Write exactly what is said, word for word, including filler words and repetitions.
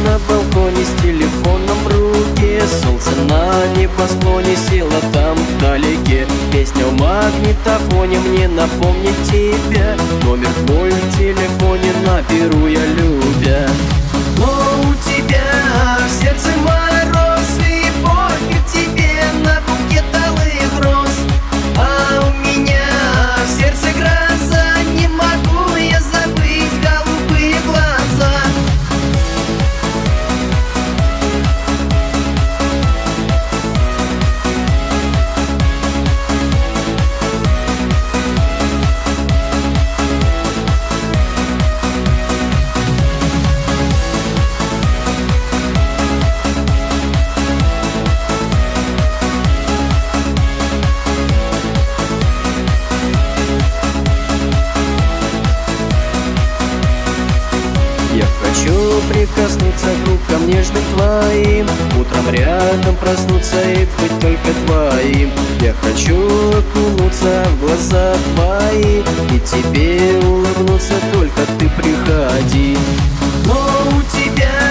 на балконе с телефоном в руке. Солнце на небосклоне село там вдалеке. Песня в магнитофоне мне напомнит тебя. Номер твой в телефоне наберу я любя. Но у тебя в сердце мороз, и пофиг тебе на букет алых роз. А у меня в сердце гроза, не могу я забыть голубые глаза. Я хочу прикоснуться к рукам нежным твоим, утром рядом проснуться и быть только твоим. Я хочу окунуться в глаза твои и тебе улыбнуться, только ты приходи. Но у тебя